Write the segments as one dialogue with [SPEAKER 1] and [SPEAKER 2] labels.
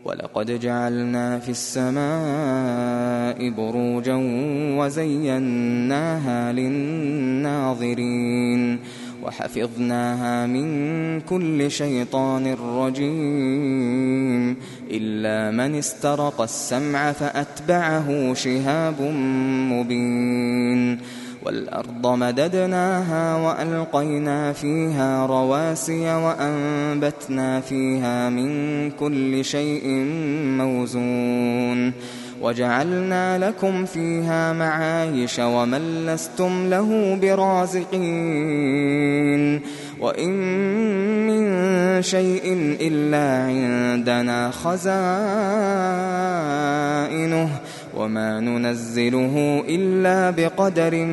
[SPEAKER 1] ولقد جعلنا في السماء بروجا وزيناها للناظرين وحفظناها من كل شيطان رجيم إلا من استرق السمع فأتبعه شهاب مبين والأرض مددناها وألقينا فيها رواسي وأنبتنا فيها من كل شيء موزون وجعلنا لكم فيها معايش ومن لستم له برازقين وإن من شيء إلا عندنا خزائنه وما ننزله إلا بقدر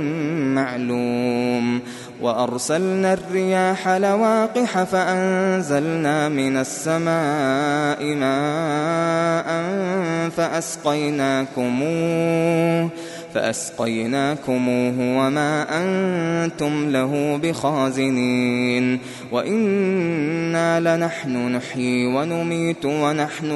[SPEAKER 1] معلوم وأرسلنا الرياح لواقح فأنزلنا من السماء ماء فأسقيناكموه وما أنتم له بخازنين وإنا لنحن نحيي ونميت ونحن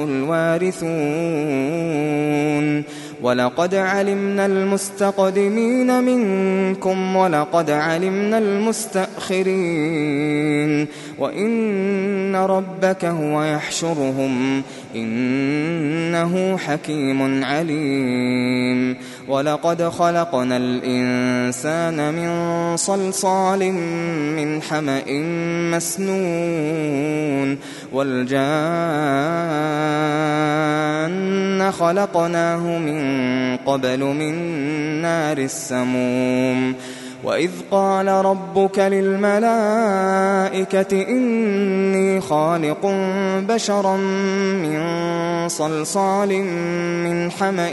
[SPEAKER 1] الوارثون ولقد علمنا المستقدمين منكم ولقد علمنا المستأخرين وإن ربك هو يحشرهم إنه حكيم عليم ولقد خلقنا الإنسان من صلصال من حمأ مسنون والجان خلقناه من قبل من نار السموم وإذ قال ربك للملائكة إني خالق بشرا من صلصال من حمأ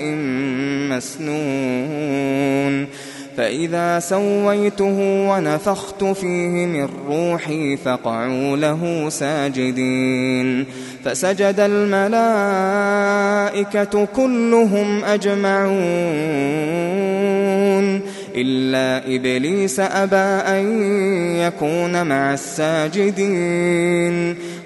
[SPEAKER 1] مسنون فإذا سويته ونفخت فيه من روحي فقعوا له ساجدين فسجد الملائكة كلهم أجمعون إلا إبليس أبى أن يكون مع الساجدين